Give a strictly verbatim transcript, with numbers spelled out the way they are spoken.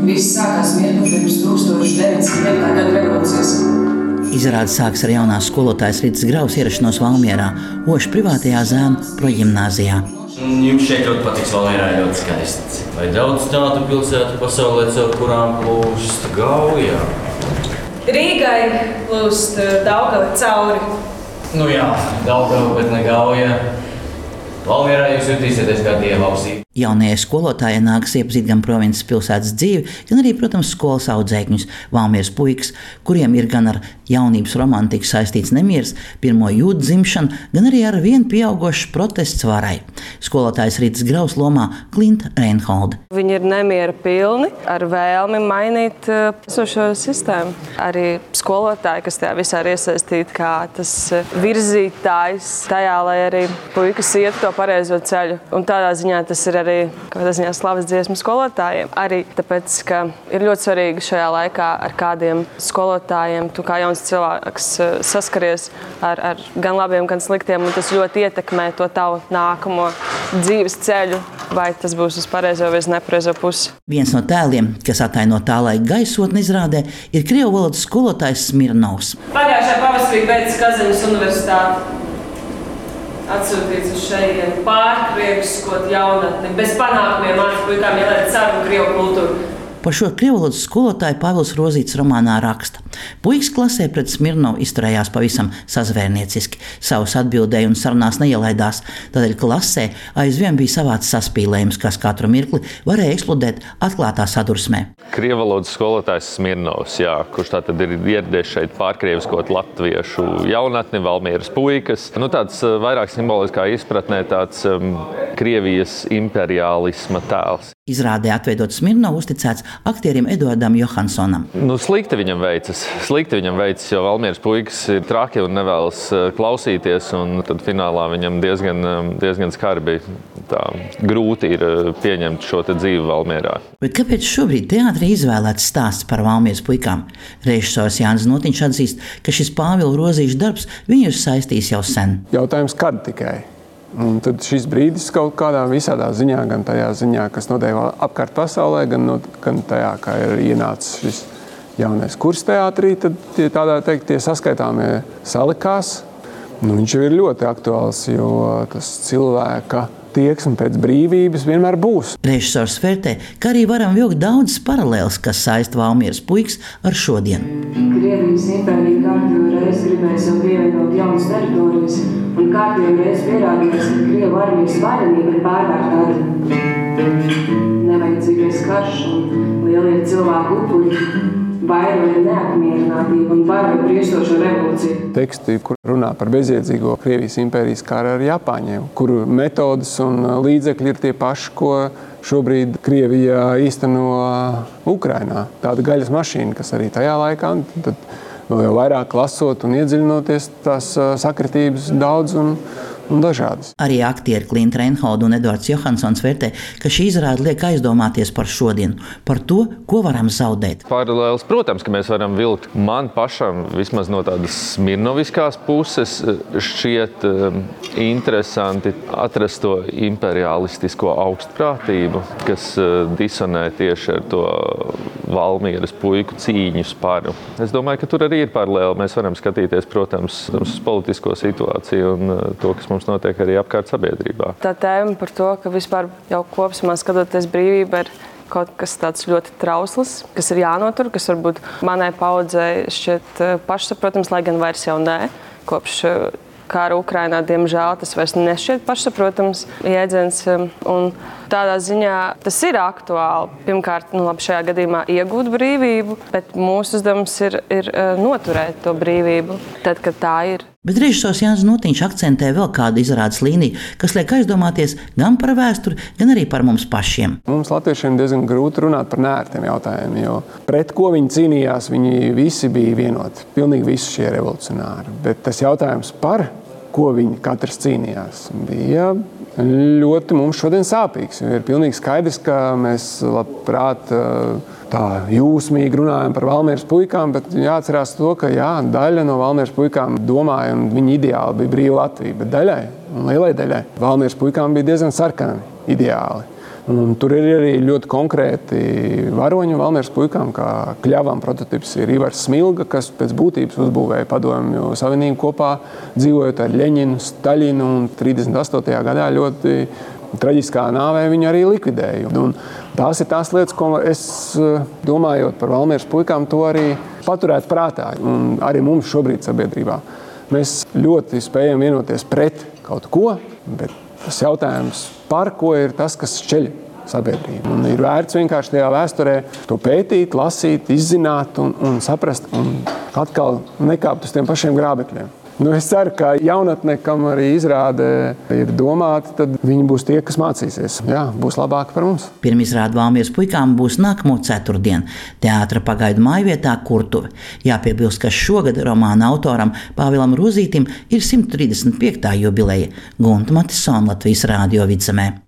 Viss sākās Smirnu pirms tūkstoš deviņsimt devītā gada revolūcijas. Izrāde sāks ar jaunās skolotājas Ritas Graus ierašanos Valmierā, Ošu privātajā Zēnu progimnāzijā. Jums šeit ļoti patiks, Valmierā ļoti skaists. Vai daudz tādu pilsētu pasaulē, caur kurām plūst Gauja? Rīgai plūst Daugava cauri. Nu jā, Daugava, bet ne Gauja. Valmierā jūs jutīsieties kā dieva ausī. Jaunajai skolotājai nākas iepazīt gan provinces pilsētas dzīvi, gan arī, protams, skolas audzēkņus, Valmieras puikas, kuriem ir gan ar jaunības romantiku saistīts nemieris, pirmo jūdu dzimšanu, gan arī ar vien pieaugošs protests varai. Skolotājs Ritas Graus lomā Klinta Reinholda. Viņi ir nemiera pilni, ar vēlmi mainīt esošo sistēmu. Arī skolotāji, kas tajā visā ir iesaistīti kā tas virzītājs tajā, lai arī puikas iet to pareizo ceļu. Un tādā ziņā tas ir arī kādā ziņā slavas dziesmu skolotājiem. Arī tāpēc, ka ir ļoti svarīgi šajā laikā ar kādiem skolotājiem, tu kā jauns cilvēks saskaries ar, ar gan labiem, gan sliktiem, un tas ļoti ietekmē to tavu nākamo dzīves ceļu, vai tas būs uz pareizo vai uz nepareizo pusi. Viens no tēliem, kas ataino tā laika gaisotni izrādē, ir krievu valodas skolotājs Smirnovs. Pagājušajā pavasarī beidz Kazaņas universitāti. Atsūtīts uz šejienu pārkrieviskot jaunatni, bez panākumiem mācīt puikām ielēt savu krievu kultūru. Par šo krievu valodas skolotāju Pāvils Rozīts romānā raksta. Puikas klasē pret Smirnovu izturējās pavisam sazvērnieciski, savus atbildēja un sarunās neielaidās, tādēļ klasē aizvien bija savāds saspīlējums, kas katru mirkli varēja eksplodēt atklātā sadursmē. Krievu valodas skolotājs Smirnovs, jā, kurš tātad ir ieradies šeit pārkrieviskot latviešu jaunatni, Valmieras puikas. Nu, tāds vairāk simboliskā izpratnē tāds um, Krievijas imperiālisma tēls. Izrādē atveidot Smirnovu uzticēts aktierim Eduardam Johansonam. Nu, slikti viņam veicas, slikti viņam veicas, jo Valmieras puikas ir traki un nevēlas klausīties, un tad finālā viņam diezgan, diezgan skarbi tā grūti ir pieņemt šo te dzīvi Valmierā. Bet kāpēc šobrīd teātrī izvēlēts stāsts par Valmieras puikām? Režisors Jānis Notiņš atzīst, ka šis Pāvila Rozīša darbs viņu ir saistījis jau sen. Jautājums, kad tikai? Un tad šis brīdis kaut kādā visādā ziņā, gan tajā ziņā, kas notiek apkārt pasaulē, gan, no, gan tajā, kā ir ienācis šis jaunais kurs teātrī, tad tie, tādā teikt, tie saskaitāmie salikās. Nu, viņš jau ir ļoti aktuāls, jo tas cilvēka tieksme pēc brīvības vienmēr būs. Režisors vērtē, ka arī varam vilkt daudzas paralēles, kas saista Valmieras puikas ar šodienu. Krievijas impērija kārtībā reiz gribēja sev pievienot jaunas teritorijas, un kārtībā reiz pierādījās, ka Krievu armijas varenība ir pārvērtāta. Nevajadzīgais karš un lielie cilvēku upuri vairoja neapmierinātību un vairoja briestošo revolūciju. Teksti, kur runā par bezjēdzīgo Krievijas impērijas karu ar Japāņiem, kuru metodas un līdzekļi ir tie paši, ko šobrīd Krievija īsteno Ukrainā. Tāda gaļas mašīna, kas arī tajā laikā, tad vēl jau vairāk lasot un iedziļinoties, tās sakritības daudz un un dažādas. Arī aktieri Klinta Reinholda un Eduards Johansons vērtē, ka šī izrāde liek aizdomāties par šodienu, par to, ko varam zaudēt. Paralēlis, protams, ka mēs varam vilkt. Man pašam, vismaz no tādas smirnoviskās puses, šķiet um, interesanti atrast to imperialistisko augstprātību, kas uh, disonē tieši ar to Valmieras puiku cīņu sparu. Es domāju, ka tur arī ir paralēli. Mēs varam skatīties, protams, uz politisko situāciju un uh, to, kas mums mums notiek arī apkārt sabiedrībā. Tā tēma par to, ka vispār jau kopumā skatoties brīvība ir kaut kas tāds ļoti trausls, kas ir jānotur, kas varbūt manai paudzei šķiet pašsaprotams, lai gan vairs jau nē. Kopš kara Ukrainā, diemžēl, tas vairs nešķiet pašsaprotams jēdziens. Un tādā ziņā tas ir aktuāli. Pirmkārt, nu, labi, šajā gadījumā iegūt brīvību, bet mūsu uzdevums ir, ir noturēt to brīvību, tad, kad tā ir. Bet režisors Jānis Notiņš akcentē vēl kādu izrādes līniju, kas liek aizdomāties gan par vēsturi, gan arī par mums pašiem. Mums latviešiem diezgan grūti runāt par neērtiem jautājumiem, jo pret ko viņi cīnījās, viņi visi bija vienoti. Pilnīgi visi šie revolucionāri. Bet tas jautājums par ko viņi katrs cīnījās, bija ļoti mums šodien sāpīgs. Ir pilnīgi skaidrs, ka mēs labprāt tā jūsmīgi runājam par Valmieras puikām, bet jāatcerās to, ka jā, daļa no Valmieras puikām domāja, un viņa ideāli bija brīva Latvija, bet daļai, un lielai daļai, Valmieras puikām bija diezgan sarkani ideāli. Un tur ir arī ļoti konkrēti varoņu Valmieras puikām, kā Kļavām prototips ir Ivars Smilga, kas pēc būtības uzbūvēja Padomju Savienību kopā, dzīvojot ar Ļeņinu, Staļinu, un trīsdesmit astotajā gadā ļoti traģiskā nāvē viņu arī likvidēja. Un tās ir tās lietas, ko es, domājot par Valmieras puikām, to arī paturētu prātā. Un arī mums šobrīd sabiedrībā. Mēs ļoti spējam vienoties pret kaut ko, bet tas jautājums par ko ir tas, kas šķeļ sabiedrību. Un ir vērts vienkārši tajā vēsturē to pētīt, lasīt, izzināt un, un saprast un atkal nekāpt uz tiem pašiem grābekļiem. Nu, es ceru, ka jaunatne, kam arī izrāde ir domāta, tad viņi būs tie, kas mācīsies. Jā, būs labāk par mums. Pirmizrāde Valmieras puikām būs nākamo ceturtdienu teātra pagaidu mājvietā Kurtuve. Jāpiebilst, ka šogad romāna autoram Pāvilam Rūzītim ir simt trīsdesmit piektā jubileja. Gunta Matisona, Latvijas Rādio Vidzemē.